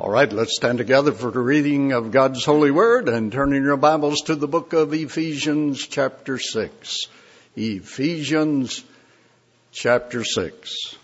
All right, let's stand together for the reading of God's holy word and turn in your Bibles to the book of Ephesians chapter 6. Ephesians chapter 6.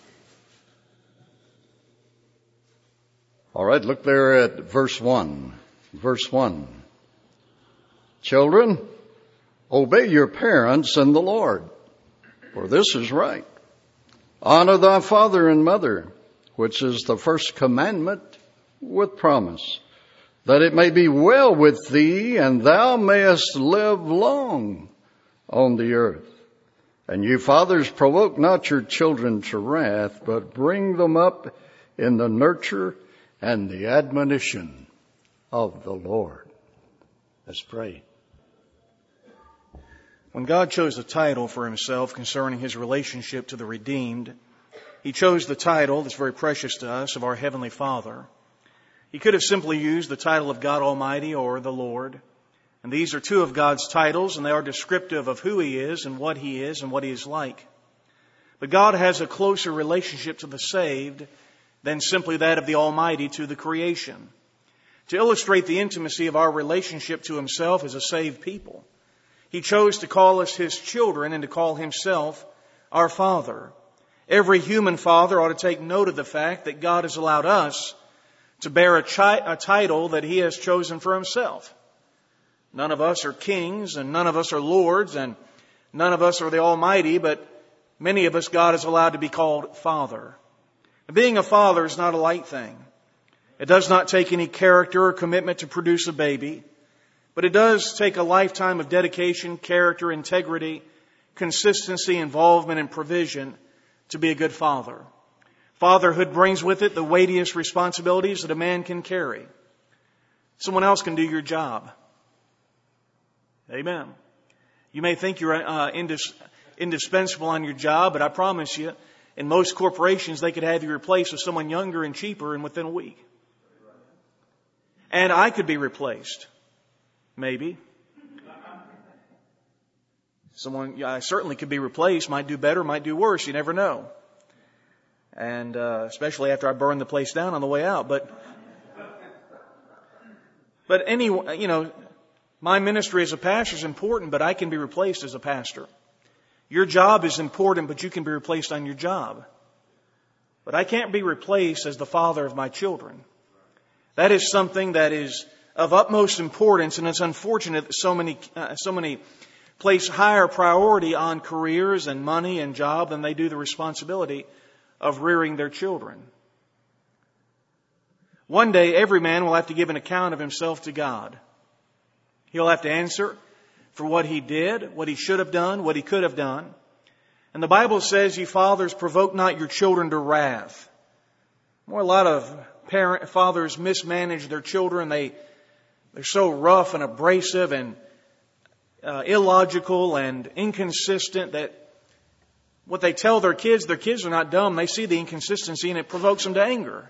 All right, look there at verse 1. Verse 1. Children, obey your parents in the Lord, for this is right. Honor thy father and mother, which is the first commandment with promise, that it may be well with thee, and thou mayest live long on the earth. And you fathers, provoke not your children to wrath, but bring them up in the nurture and the admonition of the Lord. Let's pray. When God chose a title for himself concerning his relationship to the redeemed, he chose the title that's very precious to us of our Heavenly Father. He could have simply used the title of God Almighty or the Lord. And these are two of God's titles, and they are descriptive of who He is and what He is like. But God has a closer relationship to the saved than simply that of the Almighty to the creation. To illustrate the intimacy of our relationship to Himself as a saved people, He chose to call us His children and to call Himself our Father. Every human father ought to take note of the fact that God has allowed us to bear a title that He has chosen for Himself. None of us are kings, and none of us are lords, and none of us are the Almighty, but many of us God has allowed to be called Father. Being a father is not a light thing. It does not take any character or commitment to produce a baby, but it does take a lifetime of dedication, character, integrity, consistency, involvement, and provision to be a good father. Fatherhood brings with it the weightiest responsibilities that a man can carry. Someone else can do your job. Amen. You may think you're indispensable on your job, but I promise you, in most corporations, they could have you replaced with someone younger and cheaper and within a week. And I could be replaced. Maybe. I certainly could be replaced, might do better, might do worse, you never know. And especially after I burn the place down on the way out. But anyway, my ministry as a pastor is important, but I can be replaced as a pastor. Your job is important, but you can be replaced on your job. But I can't be replaced as the father of my children. That is something that is of utmost importance, and it's unfortunate that so many place higher priority on careers and money and job than they do the responsibility of rearing their children. One day, every man will have to give an account of himself to God. He'll have to answer for what he did, what he should have done, what he could have done. And the Bible says, "You fathers, provoke not your children to wrath." A lot of fathers mismanage their children. They're so rough and abrasive and illogical and inconsistent that what they tell their kids are not dumb. They see the inconsistency and it provokes them to anger.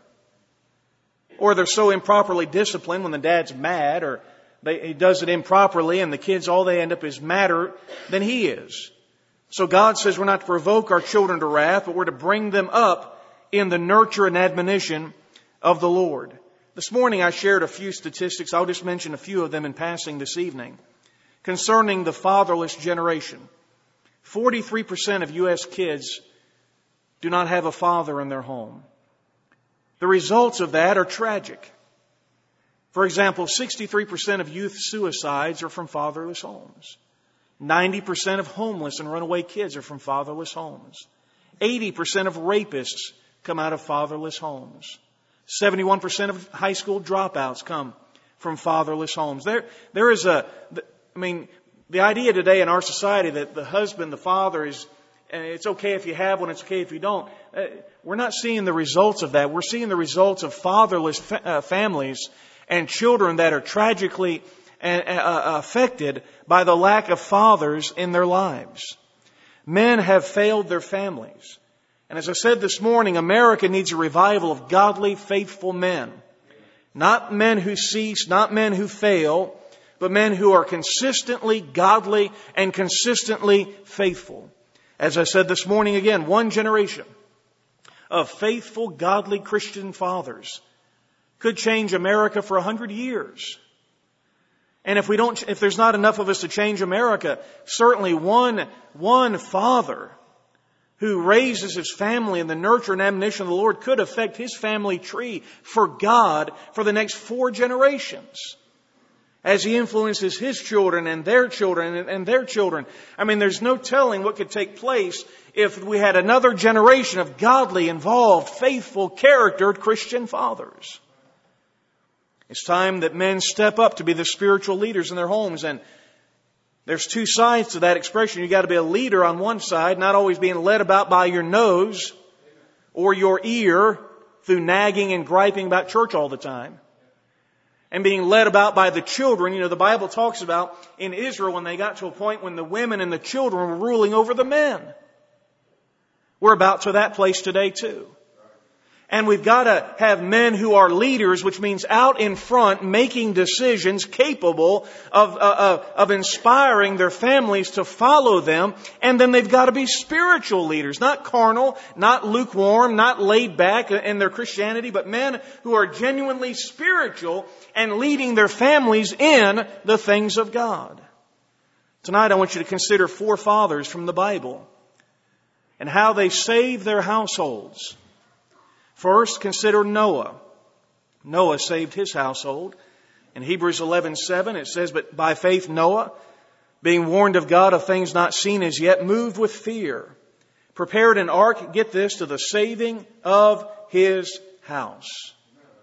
Or they're so improperly disciplined when the dad's mad, or he does it improperly and the kids, all they end up is madder than he is. So God says we're not to provoke our children to wrath, but we're to bring them up in the nurture and admonition of the Lord. This morning I shared a few statistics. I'll just mention a few of them in passing this evening. Concerning the fatherless generation. 43% of U.S. kids do not have a father in their home. The results of that are tragic. For example, 63% of youth suicides are from fatherless homes. 90% of homeless and runaway kids are from fatherless homes. 80% of rapists come out of fatherless homes. 71% of high school dropouts come from fatherless homes. There is the idea today in our society that the husband, the father it's okay if you have one, it's okay if you don't. We're not seeing the results of that. We're seeing the results of fatherless families and children that are tragically affected by the lack of fathers in their lives. Men have failed their families. And as I said this morning, America needs a revival of godly, faithful men. Not men who cease, not men who fail, but men who are consistently godly and consistently faithful. As I said this morning again, one generation of faithful, godly Christian fathers could change America for 100 years. And if there's not enough of us to change America, certainly one father who raises his family in the nurture and admonition of the Lord could affect his family tree for God for the next 4 generations, as he influences his children and their children and their children. I mean, there's no telling what could take place if we had another generation of godly, involved, faithful, charactered Christian fathers. It's time that men step up to be the spiritual leaders in their homes. And there's 2 sides to that expression. You've got to be a leader on one side, not always being led about by your nose or your ear through nagging and griping about church all the time. And being led about by the children. You know, the Bible talks about in Israel when they got to a point when the women and the children were ruling over the men. We're about to that place today too. And we've got to have men who are leaders, which means out in front, making decisions capable of inspiring their families to follow them. And then they've got to be spiritual leaders, not carnal, not lukewarm, not laid back in their Christianity, but men who are genuinely spiritual and leading their families in the things of God. Tonight I want you to consider 4 fathers from the Bible and how they saved their households. First, consider Noah. Noah saved his household. In Hebrews 11:7 it says, "But by faith Noah, being warned of God of things not seen as yet, moved with fear, prepared an ark," get this, "to the saving of his house."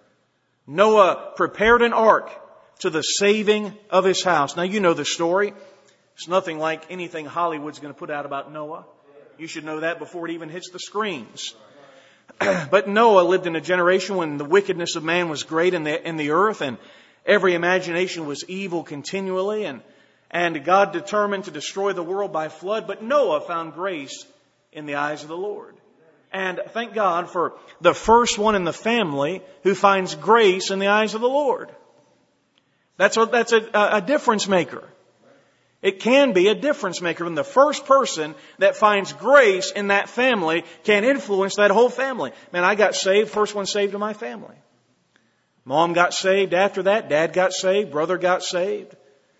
Noah prepared an ark to the saving of his house. Now you know the story. It's nothing like anything Hollywood's going to put out about Noah. You should know that before it even hits the screens. But Noah lived in a generation when the wickedness of man was great in the earth, and every imagination was evil continually, and God determined to destroy the world by flood. But Noah found grace in the eyes of the Lord. And thank God for the first one in the family who finds grace in the eyes of the Lord. That's a difference maker. It can be a difference maker. And the first person that finds grace in that family can influence that whole family. Man, I got saved, first one saved in my family. Mom got saved after that. Dad got saved. Brother got saved.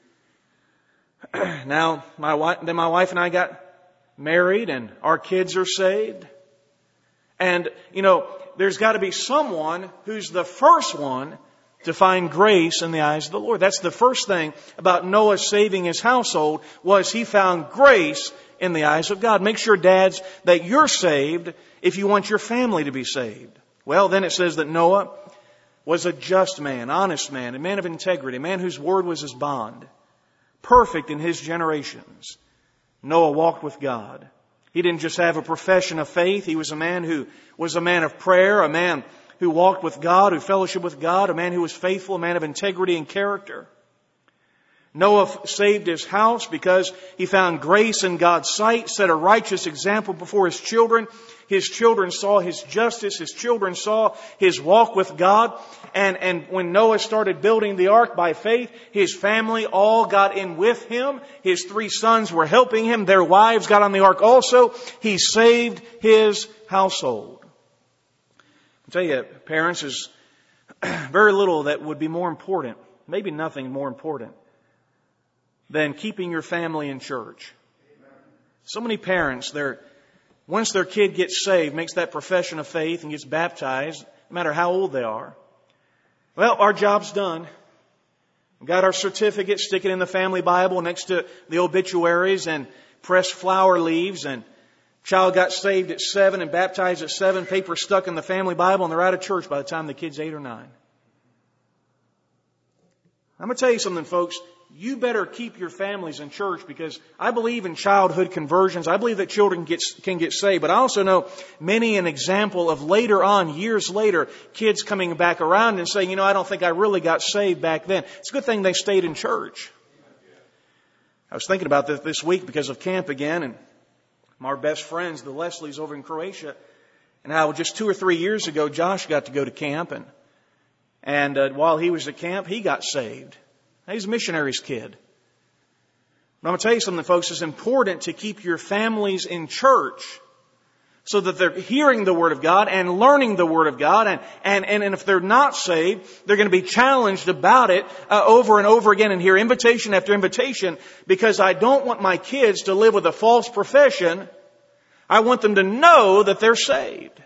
Now, my wife and I got married and our kids are saved. And, you know, there's got to be someone who's the first one to find grace in the eyes of the Lord. That's the first thing about Noah saving his household, was he found grace in the eyes of God. Make sure, dads, that you're saved if you want your family to be saved. Well, then it says that Noah was a just man, honest man, a man of integrity, a man whose word was his bond, perfect in his generations. Noah walked with God. He didn't just have a profession of faith. He was a man who was a man of prayer, a man who walked with God, who fellowshiped with God, a man who was faithful, a man of integrity and character. Noah saved his house because he found grace in God's sight, set a righteous example before his children. His children saw his justice. His children saw his walk with God. And when Noah started building the ark by faith, his family all got in with him. His 3 sons were helping him. Their wives got on the ark also. He saved his household. I tell you, parents, is very little that would be more important, maybe nothing more important, than keeping your family in church. So many parents, once their kid gets saved, makes that profession of faith and gets baptized, no matter how old they are, well, our job's done. We've got our certificate, stick it in the family Bible next to the obituaries and press flower leaves, and child got saved at 7 and baptized at 7, paper stuck in the family Bible, and they're out of church by the time the kid's 8 or 9. I'm going to tell you something, folks. You better keep your families in church, because I believe in childhood conversions. I believe that children can get saved. But I also know many an example of later on, years later, kids coming back around and saying, you know, I don't think I really got saved back then. It's a good thing they stayed in church. I was thinking about this week because of camp again, and our best friends, the Leslies over in Croatia, and how just 2 or 3 years ago, Josh got to go to camp, and while he was at camp, he got saved. He's a missionary's kid. But I'm going to tell you something, folks. It's important to keep your families in church so that they're hearing the Word of God and learning the Word of God. And if they're not saved, they're going to be challenged about it over and over again and hear invitation after invitation, because I don't want my kids to live with a false profession. I want them to know that they're saved.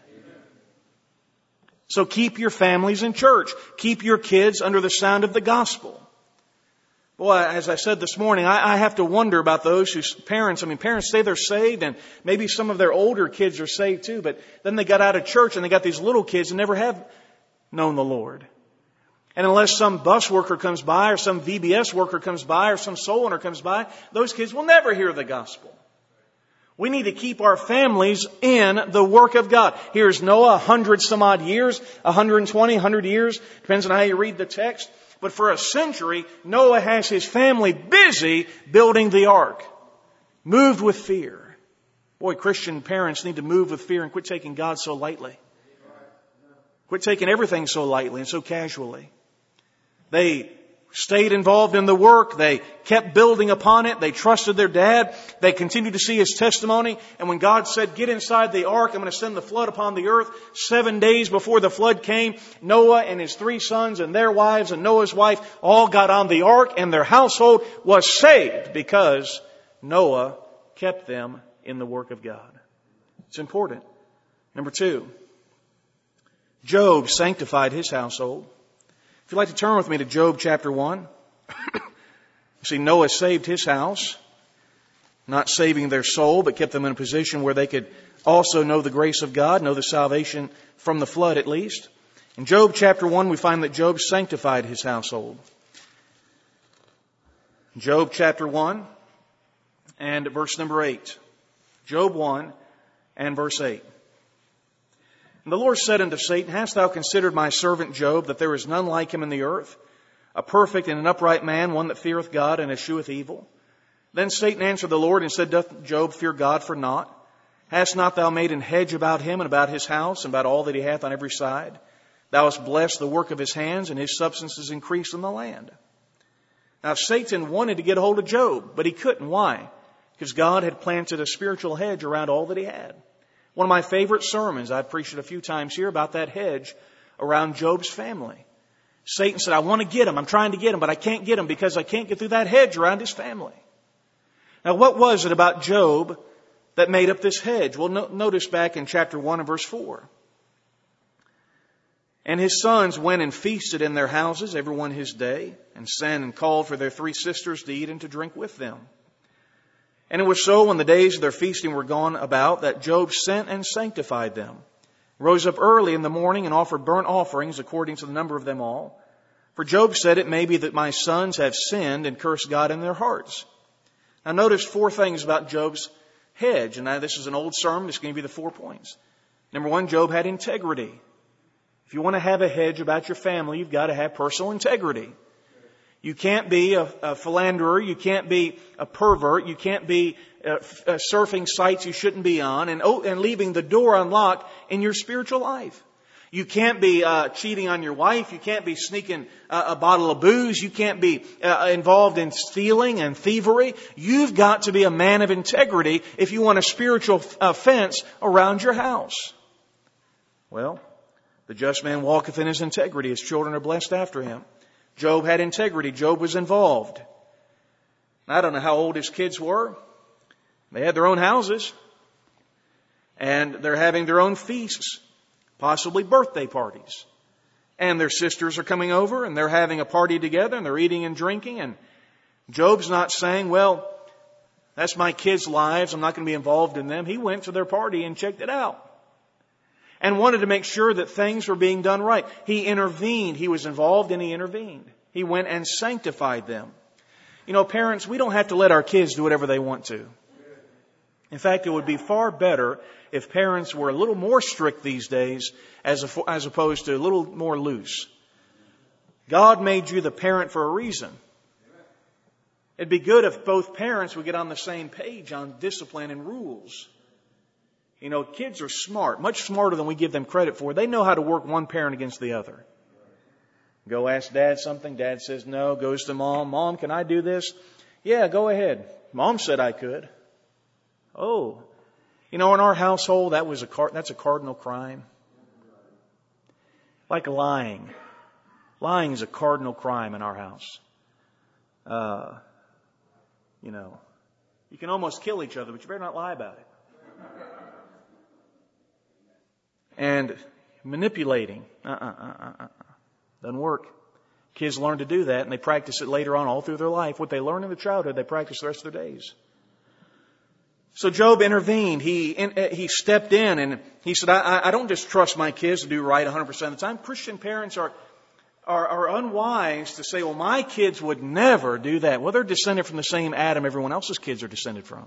So keep your families in church. Keep your kids under the sound of the gospel. Boy, as I said this morning, I have to wonder about those whose parents say they're saved, and maybe some of their older kids are saved too, but then they got out of church and they got these little kids and never have known the Lord. And unless some bus worker comes by, or some VBS worker comes by, or some soul winner comes by, those kids will never hear the gospel. We need to keep our families in the work of God. Here's Noah, 100 some odd years, 120, 100 years, depends on how you read the text. But for a century, Noah has his family busy building the ark, moved with fear. Boy, Christian parents need to move with fear and quit taking God so lightly. Quit taking everything so lightly and so casually. They stayed involved in the work. They kept building upon it. They trusted their dad. They continued to see his testimony. And when God said, get inside the ark, I'm going to send the flood upon the earth. 7 days before the flood came, Noah and his 3 sons and their wives and Noah's wife all got on the ark, and their household was saved because Noah kept them in the work of God. It's important. Number 2, Job sanctified his household. If you'd like to turn with me to Job chapter 1. See, Noah saved his house, not saving their soul, but kept them in a position where they could also know the grace of God, know the salvation from the flood at least. In Job chapter 1, we find that Job sanctified his household. Job chapter 1 and verse number 8. Job 1 and verse 8. And the Lord said unto Satan, hast thou considered my servant Job, that there is none like him in the earth, a perfect and an upright man, one that feareth God and escheweth evil? Then Satan answered the Lord and said, doth Job fear God for naught? Hast not thou made an hedge about him and about his house and about all that he hath on every side? Thou hast blessed the work of his hands, and his substance is increased in the land. Now Satan wanted to get a hold of Job, but he couldn't. Why? Because God had planted a spiritual hedge around all that he had. One of my favorite sermons, I've preached it a few times here, about that hedge around Job's family. Satan said, I want to get him. I'm trying to get him, but I can't get him because I can't get through that hedge around his family. Now, what was it about Job that made up this hedge? Well, notice back in chapter 1 and verse 4. And his sons went and feasted in their houses, every one his day, and sent and called for their 3 sisters to eat and to drink with them. And it was so when the days of their feasting were gone about that Job sent and sanctified them, rose up early in the morning and offered burnt offerings according to the number of them all. For Job said, it may be that my sons have sinned and cursed God in their hearts. Now notice 4 things about Job's hedge. And now this is an old sermon. It's going to be the 4 points. Number 1, Job had integrity. If you want to have a hedge about your family, you've got to have personal integrity. You can't be a philanderer. You can't be a pervert. You can't be surfing sites you shouldn't be on and leaving the door unlocked in your spiritual life. You can't be cheating on your wife. You can't be sneaking a bottle of booze. You can't be involved in stealing and thievery. You've got to be a man of integrity if you want a spiritual fence around your house. Well, the just man walketh in his integrity. His children are blessed after him. Job had integrity. Job was involved. I don't know how old his kids were. They had their own houses. And they're having their own feasts. Possibly birthday parties. And their sisters are coming over and they're having a party together and they're eating and drinking. And Job's not saying, well, that's my kids' lives. I'm not going to be involved in them. He went to their party and checked it out. And wanted to make sure that things were being done right. He intervened. He was involved and he intervened. He went and sanctified them. You know, parents, we don't have to let our kids do whatever they want to. In fact, it would be far better if parents were a little more strict these days as opposed to a little more loose. God made you the parent for a reason. It'd be good if both parents would get on the same page on discipline and rules. You know, kids are smart, much smarter than we give them credit for. They know how to work one parent against the other. Go ask Dad something. Dad says no. Goes to Mom. Mom, can I do this? Yeah, go ahead. Mom said I could. Oh. You know, in our household, that's a cardinal crime. Like lying. Lying is a cardinal crime in our house. You know, you can almost kill each other, but you better not lie about it. And manipulating. Doesn't work. Kids learn to do that, and they practice it later on all through their life. What they learn in their childhood, they practice the rest of their days. So Job intervened. He stepped in, and he said, I don't just trust my kids to do right 100% of the time. Christian parents are unwise to say, well, my kids would never do that. Well, they're descended from the same Adam everyone else's kids are descended from.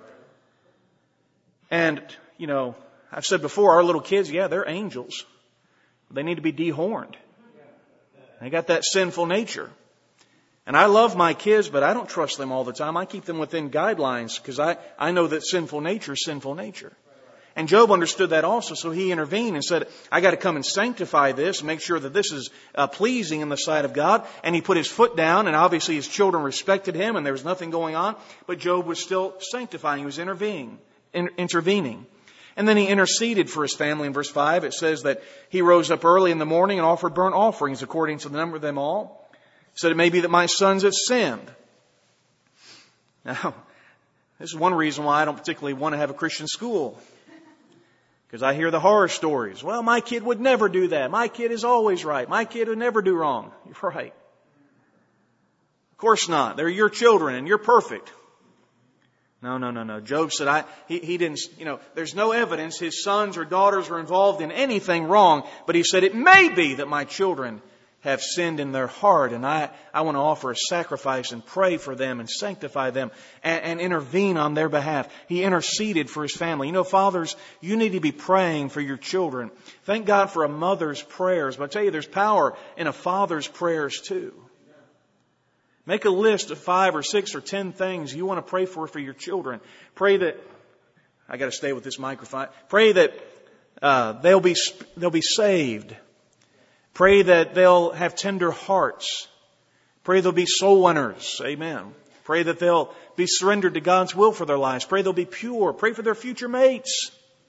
And, you know, I've said before, our little kids, yeah, they're angels. They need to be dehorned. They got that sinful nature. And I love my kids, but I don't trust them all the time. I keep them within guidelines because I know that sinful nature is sinful nature. And Job understood that also, so he intervened and said, I got to come and sanctify this, make sure that this is pleasing in the sight of God. And he put his foot down, and obviously his children respected him, and there was nothing going on. But Job was still sanctifying. He was intervening. And then he interceded for his family. In verse 5, it says that he rose up early in the morning and offered burnt offerings according to the number of them all. He said, it may be that my sons have sinned. Now, this is one reason why I don't particularly want to have a Christian school. Because I hear the horror stories. Well, my kid would never do that. My kid is always right. My kid would never do wrong. You're right. Of course not. They're your children and you're perfect. No. Job said, he didn't, there's no evidence his sons or daughters were involved in anything wrong. But he said, it may be that my children have sinned in their heart, and I want to offer a sacrifice and pray for them and sanctify them and intervene on their behalf. He interceded for his family. You know, fathers, you need to be praying for your children. Thank God for a mother's prayers, but I tell you, there's power in a father's prayers too. Make a list of 5 or 6 or 10 things you want to pray for your children. Pray that, I got to stay with this microphone. Pray that they'll be saved. Pray that they'll have tender hearts. Pray they'll be soul winners. Amen. Pray that they'll be surrendered to God's will for their lives. Pray they'll be pure. Pray for their future mates.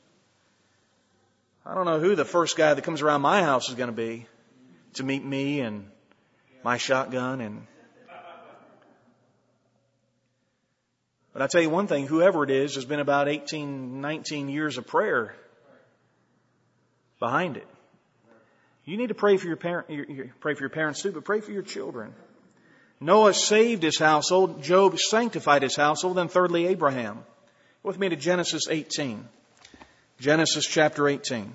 I don't know who the first guy that comes around my house is going to be to meet me and my shotgun. But I tell you one thing, whoever it is, there's been about 18, 19 years of prayer behind it. You need to pray for your parents too, but pray for your children. Noah saved his household. Job sanctified his household. Then thirdly, Abraham. Go with me to Genesis 18. Genesis chapter 18.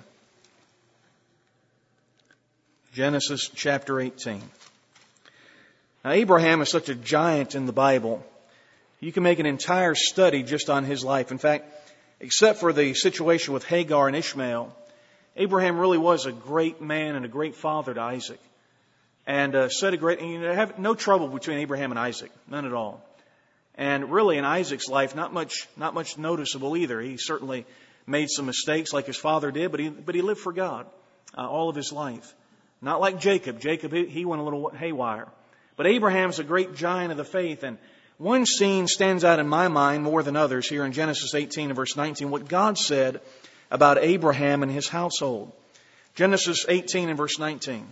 Genesis chapter 18. Now, Abraham is such a giant in the Bible. You can make an entire study just on his life. In fact, except for the situation with Hagar and Ishmael, Abraham really was a great man and a great father to Isaac. And have no trouble between Abraham and Isaac. None at all. And really in Isaac's life, not much noticeable either. He certainly made some mistakes like his father did, but he lived for God all of his life. Not like Jacob. Jacob, he went a little haywire. But Abraham's a great giant of the faith. And one scene stands out in my mind more than others here in Genesis 18 and verse 19. What God said about Abraham and his household. Genesis 18 and verse 19.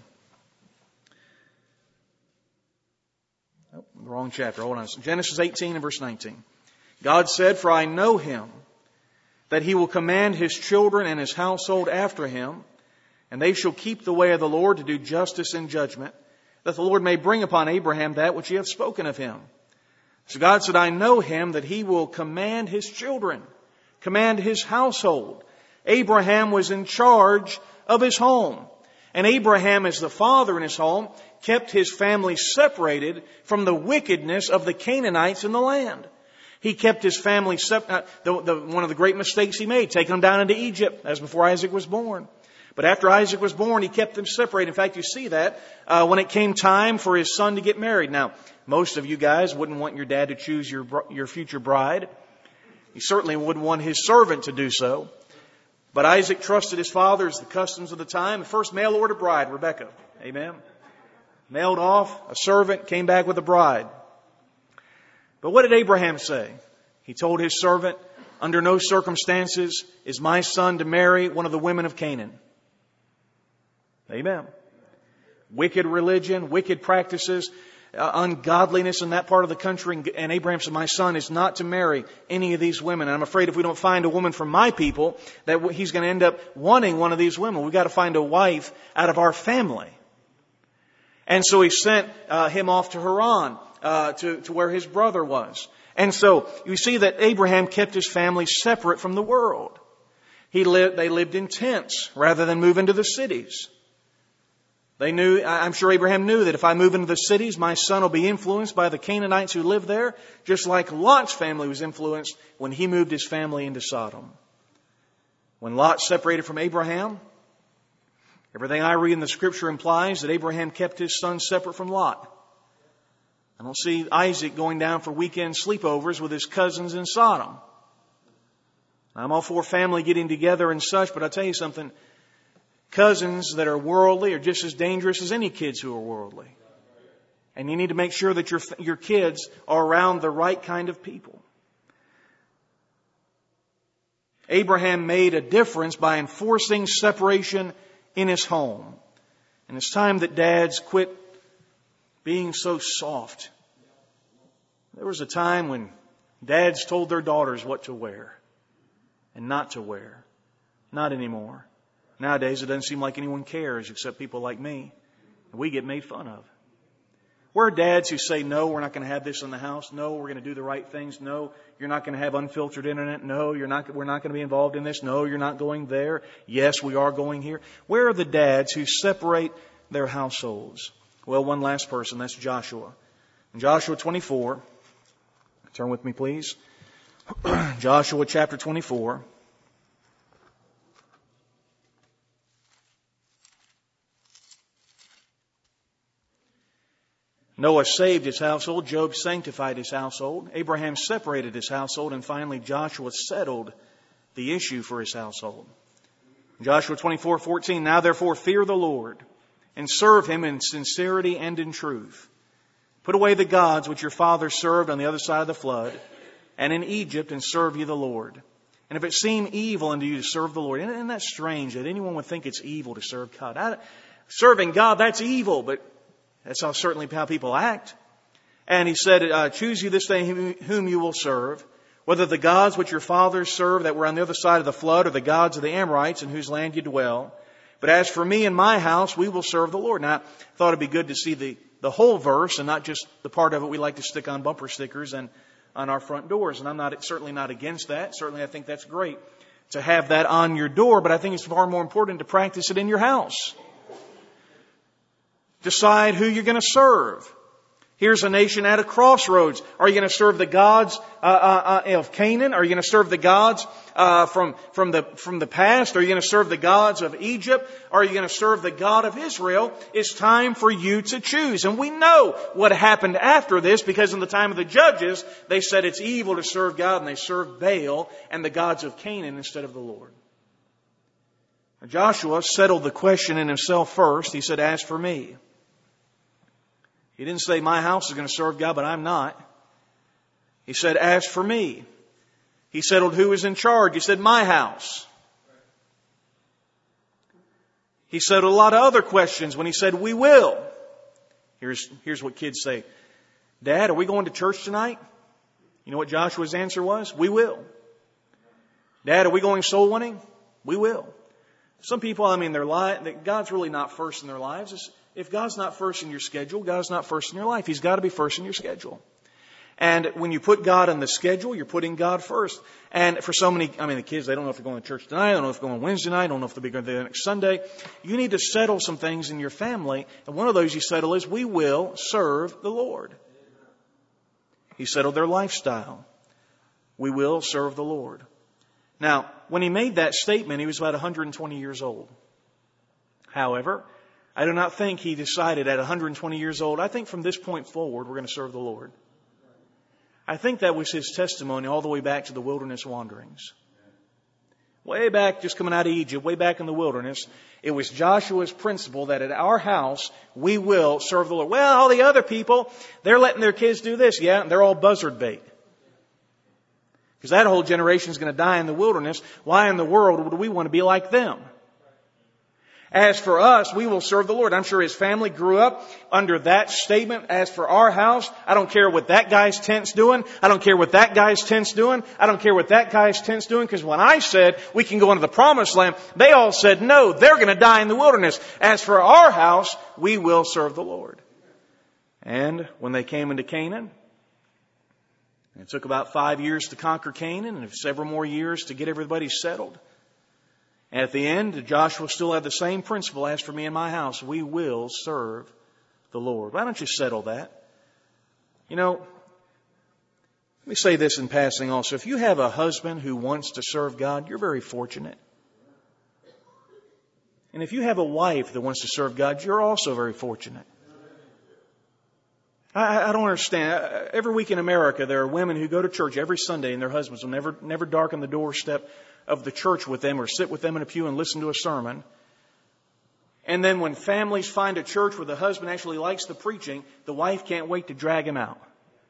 Oh, wrong chapter. Hold on. Genesis 18 and verse 19. God said, for I know him, that he will command his children and his household after him, and they shall keep the way of the Lord to do justice and judgment, that the Lord may bring upon Abraham that which he hath spoken of him. So God said, I know him, that he will command his children, command his household. Abraham was in charge of his home. And Abraham, as the father in his home, kept his family separated from the wickedness of the Canaanites in the land. He kept his family separated. One of the great mistakes he made, taking them down into Egypt, as before Isaac was born. But after Isaac was born, he kept them separated. In fact, you see that when it came time for his son to get married. Now, most of you guys wouldn't want your dad to choose your future bride. He certainly wouldn't want his servant to do so. But Isaac trusted his father as the customs of the time. The first mail order bride, Rebekah. Amen. Mailed off, a servant came back with a bride. But what did Abraham say? He told his servant, under no circumstances is my son to marry one of the women of Canaan. Amen. Wicked religion, wicked practices, ungodliness in that part of the country. And Abraham said, my son is not to marry any of these women. And I'm afraid if we don't find a woman from my people, that he's going to end up wanting one of these women. We've got to find a wife out of our family. And so he sent him off to Haran, to where his brother was. And so you see that Abraham kept his family separate from the world. They lived in tents rather than move into the cities. I'm sure Abraham knew that if I move into the cities, my son will be influenced by the Canaanites who live there, just like Lot's family was influenced when he moved his family into Sodom. When Lot separated from Abraham, everything I read in the Scripture implies that Abraham kept his son separate from Lot. I don't see Isaac going down for weekend sleepovers with his cousins in Sodom. I'm all for family getting together and such, but I'll tell you something. Cousins that are worldly are just as dangerous as any kids who are worldly. And you need to make sure that your kids are around the right kind of people. Abraham made a difference by enforcing separation in his home. And it's time that dads quit being so soft. There was a time when dads told their daughters what to wear and not to wear. Not anymore. Nowadays, it doesn't seem like anyone cares except people like me. We get made fun of. We're dads who say, no, we're not going to have this in the house. No, we're going to do the right things. No, you're not going to have unfiltered internet. No, we're not going to be involved in this. No, you're not going there. Yes, we are going here. Where are the dads who separate their households? Well, one last person. That's Joshua. In Joshua 24, turn with me, please. Joshua chapter 24. Noah saved his household. Job sanctified his household. Abraham separated his household. And finally, Joshua settled the issue for his household. Joshua 24:14. Now therefore fear the Lord and serve Him in sincerity and in truth. Put away the gods which your fathers served on the other side of the flood and in Egypt, and serve ye the Lord. And if it seem evil unto you to serve the Lord. Isn't that strange that anyone would think it's evil to serve God? Serving God, that's evil, but that's certainly how people act. And he said, choose you this day whom you will serve, whether the gods which your fathers served that were on the other side of the flood, or the gods of the Amorites in whose land you dwell. But as for me and my house, we will serve the Lord. Now, I thought it'd be good to see the whole verse and not just the part of it we like to stick on bumper stickers and on our front doors. And I'm certainly not against that. Certainly I think that's great to have that on your door, but I think it's far more important to practice it in your house. Decide who you're going to serve. Here's a nation at a crossroads. Are you going to serve the gods of Canaan? Are you going to serve the gods from the past? Are you going to serve the gods of Egypt? Are you going to serve the God of Israel? It's time for you to choose. And we know what happened after this, because in the time of the judges, they said it's evil to serve God, and they served Baal and the gods of Canaan instead of the Lord. Joshua settled the question in himself first. He said, as for me. He didn't say, my house is going to serve God, but I'm not. He said, as for me. He settled who was in charge. He said, my house. He settled a lot of other questions when he said, we will. Here's what kids say. Dad, are we going to church tonight? You know what Joshua's answer was? We will. Dad, are we going soul winning? We will. Some people, God's really not first in their lives. If God's not first in your schedule, God's not first in your life. He's got to be first in your schedule. And when you put God on the schedule, you're putting God first. And for so many, the kids, they don't know if they're going to church tonight. They don't know if they're going Wednesday night. They don't know if they'll be going there next Sunday. You need to settle some things in your family. And one of those you settle is, we will serve the Lord. He settled their lifestyle. We will serve the Lord. Now, when he made that statement, he was about 120 years old. However, I do not think he decided at 120 years old, I think from this point forward, we're going to serve the Lord. I think that was his testimony all the way back to the wilderness wanderings. Way back, just coming out of Egypt, way back in the wilderness, it was Joshua's principle that at our house, we will serve the Lord. Well, all the other people, they're letting their kids do this. Yeah, they're all buzzard bait. Because that whole generation is going to die in the wilderness. Why in the world would we want to be like them? As for us, we will serve the Lord. I'm sure his family grew up under that statement. As for our house, I don't care what that guy's tent's doing. I don't care what that guy's tent's doing. I don't care what that guy's tent's doing. Because when I said we can go into the promised land, they all said no, they're going to die in the wilderness. As for our house, we will serve the Lord. And when they came into Canaan, it took about 5 years to conquer Canaan and several more years to get everybody settled. And at the end, Joshua still had the same principle. As for me and my house, we will serve the Lord. Why don't you settle that? You know, let me say this in passing also. If you have a husband who wants to serve God, you're very fortunate. And if you have a wife that wants to serve God, you're also very fortunate. I don't understand. Every week in America, there are women who go to church every Sunday and their husbands will never darken the doorstep of the church with them or sit with them in a pew and listen to a sermon. And then when families find a church where the husband actually likes the preaching, the wife can't wait to drag him out.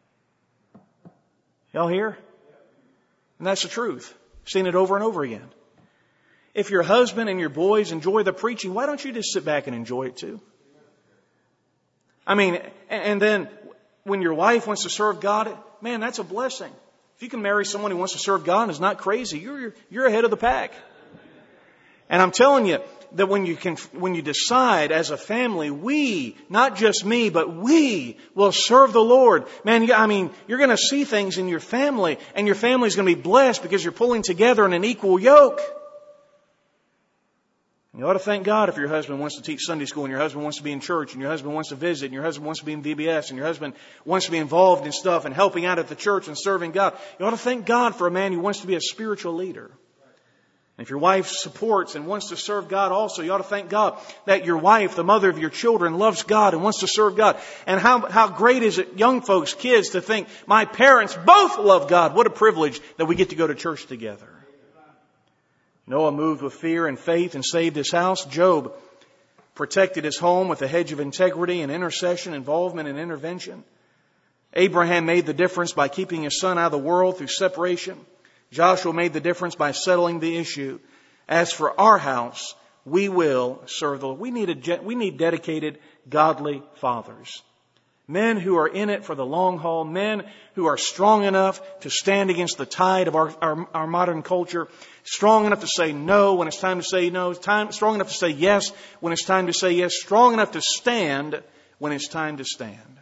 Y'all hear? And that's the truth. Seen it over and over again. If your husband and your boys enjoy the preaching, why don't you just sit back and enjoy it too? I mean, and then when your wife wants to serve God, man, that's a blessing. If you can marry someone who wants to serve God and is not crazy, you're ahead of the pack. And I'm telling you that when you decide as a family, we, not just me, but we will serve the Lord. Man, I mean, you're going to see things in your family, and your family's going to be blessed because you're pulling together in an equal yoke. You ought to thank God if your husband wants to teach Sunday school and your husband wants to be in church and your husband wants to visit and your husband wants to be in VBS and your husband wants to be involved in stuff and helping out at the church and serving God. You ought to thank God for a man who wants to be a spiritual leader. And if your wife supports and wants to serve God also, you ought to thank God that your wife, the mother of your children, loves God and wants to serve God. And how great is it, young folks, kids, to think my parents both love God. What a privilege that we get to go to church together. Noah moved with fear and faith and saved his house. Job protected his home with a hedge of integrity and intercession, involvement and intervention. Abraham made the difference by keeping his son out of the world through separation. Joshua made the difference by settling the issue. As for our house, we will serve the Lord. We need dedicated, godly fathers. Men who are in it for the long haul. Men who are strong enough to stand against the tide of our modern culture. Strong enough to say no when it's time to say no. Strong enough to say yes when it's time to say yes. Strong enough to stand when it's time to stand.